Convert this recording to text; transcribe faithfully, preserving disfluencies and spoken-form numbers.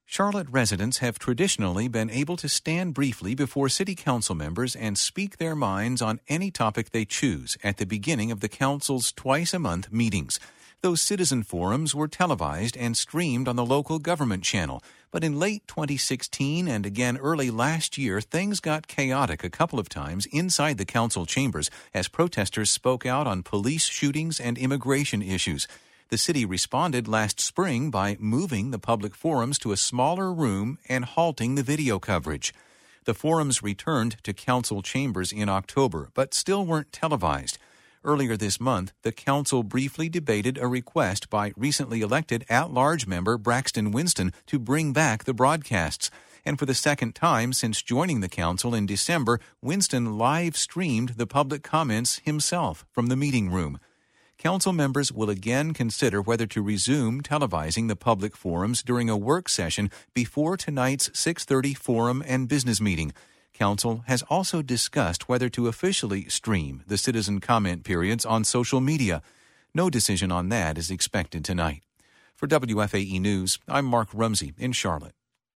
Charlotte residents have traditionally been able to stand briefly before city council members and speak their minds on any topic they choose at the beginning of the council's twice-a-month meetings. Those citizen forums were televised and streamed on the local government channel. But in late twenty sixteen and again early last year, things got chaotic a couple of times inside the council chambers as protesters spoke out on police shootings and immigration issues. The city responded last spring by moving the public forums to a smaller room and halting the video coverage. The forums returned to council chambers in October, but still weren't televised. Earlier this month, the council briefly debated a request by recently elected at-large member Braxton Winston to bring back the broadcasts. And for the second time since joining the council in December, Winston live-streamed the public comments himself from the meeting room. Council members will again consider whether to resume televising the public forums during a work session before tonight's six thirty forum and business meeting. Council has also discussed whether to officially stream the citizen comment periods on social media. No decision on that is expected tonight. For W F A E News, I'm Mark Rumsey in Charlotte.